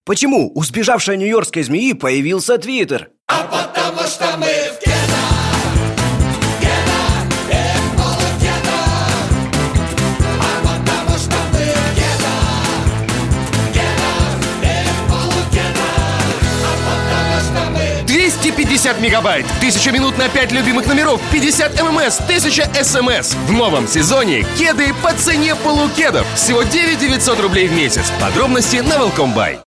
Почему у сбежавшей нью-йоркской змеи появился Твиттер? А потому что мы в Кедах, и полукедах. А потому что мы в Кедах, и полукедах. А потому что мы 250 мегабайт, 1000 минут на 5 любимых номеров, 50 ММС, 1000 СМС. В новом сезоне кеды по цене полукедов. Всего 9 900 рублей в месяц. Подробности на Welcome Buy.